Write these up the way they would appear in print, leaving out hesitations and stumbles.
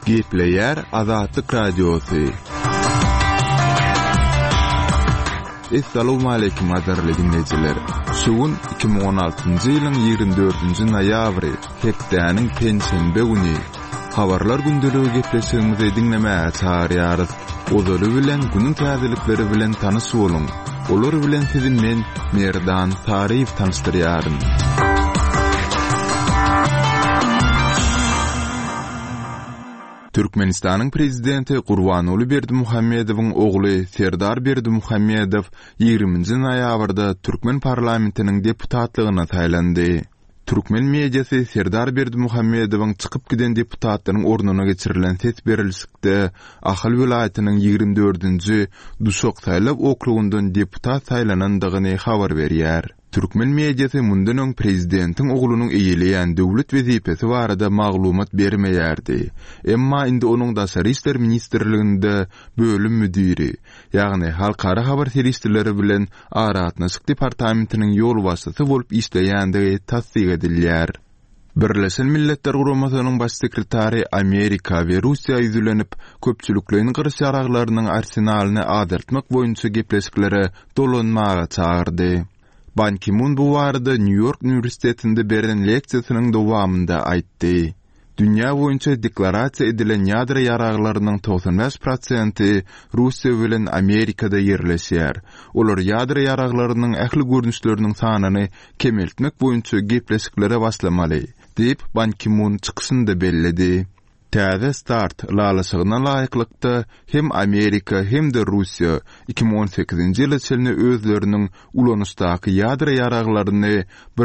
Gepleyer Azatlyk Radiosu. Assalamu alaykum azarly dinleyijiler. Şugun 2016-njy ýylyň 24-nji noýabry, hepdeniň pensiýe güni. Habarlar gündüligi gepleşigimizi dinlemäge çağırýarys. Ozaly bilen günüň täzelikleri bilen tanys boluň. Olar bilen sizi men Merdan Sariýew tanystyrýarym. Türkmenistanyň prezidenti Gurbanuly Berdimuhammedowyň ogly Serdar Berdimuhammedow 20-nji noýabrda Türkmen parlamentiniň deputatlygyna taýlandy. Türkmen mediasy Serdar Berdimuhammedowyň çykyp giden deputatlaryň ornuna geçirilen ses berilişikde Ahal vilayatynyň 24-nji Duşok saýlap okrugundan deputat saýlanandygyny habar berýär. Türkmen mediasy mundan öň prezidentiň oglunyň eýilýän döwlet wezipesi barada maglumat bermeýärdi. Emma indi onuň Daşary işler ministrliginde bölüm müdiri, ýagny halkara habar servisleri bilen Aratnaşyk departamentiniň ýol başçysy bolup işleýändigi tasdik edilýär. Birleşen Milletler Guramasynyň baş sekretary Amerika we Russiýa ýüzlenip köpçüliklerin gyrş ýaraglarynyň arsenalyny azaltmak boýunça gepleşiklere dolanmaga çağırdy. Ban Ki-moon bu barada New York Üniversitetinde beren leksiýasynyň dowamynda aýtdy. Dünýä boýunça deklarasiýa edilen ýadra ýaraglarynyň 95% Russiýa bilen Amerikada ýerleşýär. Olar ýadra ýaraglarynyň ähli görnüşleriniň sanyny kemeltmek boýunça gepleşiklere başlamaly, diýip Ban Ki-moon çykyşynda belledi. Täze start lalasygyna laýyklykda hem Amerika hem de Russiýa 2018-nji ýyl içinde özleriniň ulanışdaky ýadra ýaraglaryny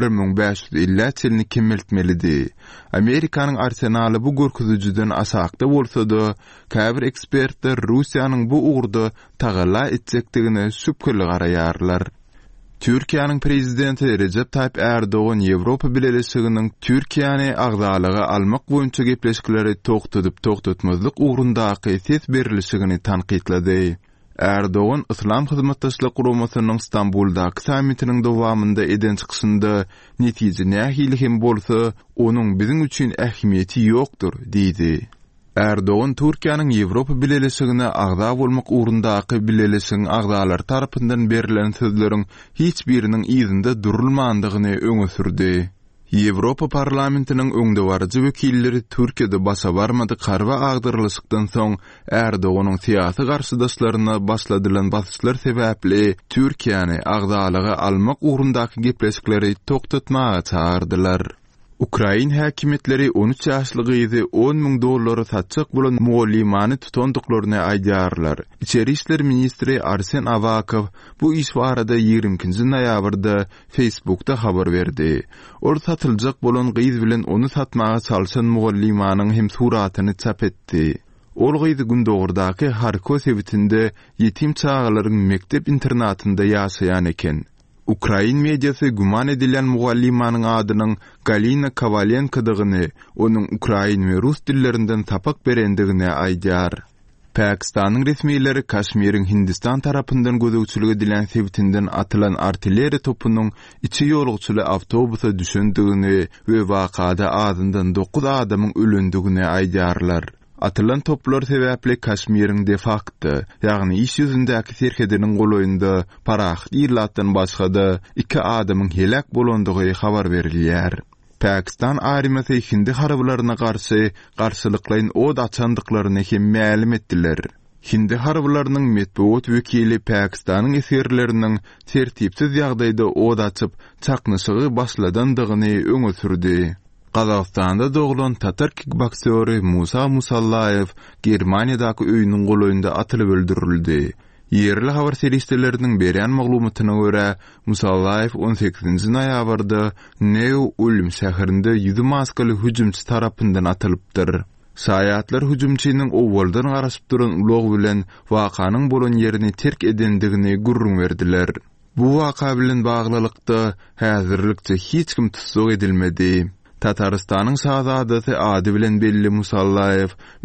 1550 ýylyny kemeltmelidi. Amerikanyň arsenaly bu görkezijiden asakda bolsa-da, käbir ekspertler Russiýanyň bu ugrda tagalla etjekdigine şüpkeli garaýarlar. Türkiýanyň prezidenti Recep Tayyip Erdoğan Ýewropa Birleşiginiň Türkiýany agdalyga almak boýunça gepleşikleri toktatmazlyk ugrundaky ses berilişigini tanqidlady. Erdoğan Islam hyzmatdaşlyk guramasynyň Istanbuldaky sammitiniň dowamynda eden çykyşynda netije nähili hem bolsa onuň biziň üçin ähmiýeti ýokdur diýdi. Erdoğan Türkiýanyň Ýewropa Birleşigine agda bolmak ugrundaky birleşigiň agdalary tarapyndan berilen sözleriň hiç biriniň ýüzünde durulmandygyny öňe sürdi. Ýewropa parlamentiniň öňde barjy wekilleri Türkiýede basa barmady garwa agdyrylykdan soň Erdoğanyň syýasy garşydaşlaryna başladylan basyşlar sebäpli Türkiýany agdalyga almak ugrundaky gepleşikleri toktatmaga çağırdylar. Ukrayn häkimetleri 13 ýaşly gyzy $10,000 satjak bolan muallimany tutandyklaryny aýdýarlar. İçeri işler ministri Arsen Avakov bu iş barada 20-nji noýabrda Facebookda habar berdi. Or satyljak bolan gyz bilen onu satmaga çalşan muallimanyň hem suratyny çap etdi. Ol gyzy gündogurdaky Harkov sebitinde ýetim çağalaryň mektep internatynda ýaşaýan eken. Ukrayn mediasy guman edilen muallimanyň adynyň Galina Kovalenkodygyny, onuň Ukrayn we rus dillerinden tapak berendigini aýdýar. Pakistanyň resmiýetleri Kaşmiriň Hindistan tarapyndan gözegçilik edilen sebitinden atylan artilleriýa topunyň içi ýolgçuly awtobusa düşendigini we wakada azyndan 9 adamyň ölendigini aýdýarlar. Atylan toplar sebäpli Kaşmiriň de facto, ýagny iş ýüzündäki serkediniň goloýunda parax ýyllatdan başga da 2 adamyň helak bolandygy habar berilýär. Pakistan armiýasy Hindi harbalaryna garşylyklaryň od açandyklaryny hem ma'lum etdiler. Hindi harbalarynyň medeniýet wekili Pakistanyň esirleriniň tertipsiz ýagdaýda od açyp çaknyşygy başladandygyny öňe sürdi. Qazaqstanda doğulan Tatar kickbokseri Musa Musallayev Germaniýadaky öýüniň goloýunda atylyp öldürildi. Yerli habar servisleriniň berýän maglumatyna görä, Musallayev 18-nji noýabrda Neu-Ulm şäherinde 100 maskaly hüjümçy tarapyndan atylypdyr. Saýatlar hüjümçiniň owaldan garaşyp duran ulag bilen wakanyň bolan ýerini terk edendigini gurrun berdiler. Bu waka bilen baglylykda häzirlikçe hiç kim tutsak edilmedi. Tataristanyň şahzadasy ady bilen belli Musallayev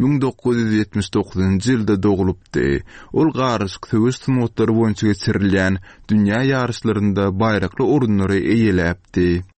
1979-njy ýylda dogulupdy. Ol garşyk söwüş smotlary boýunça geçirilýän dünýä ýarışlarynda baýrakly orunlary eýeläpdi.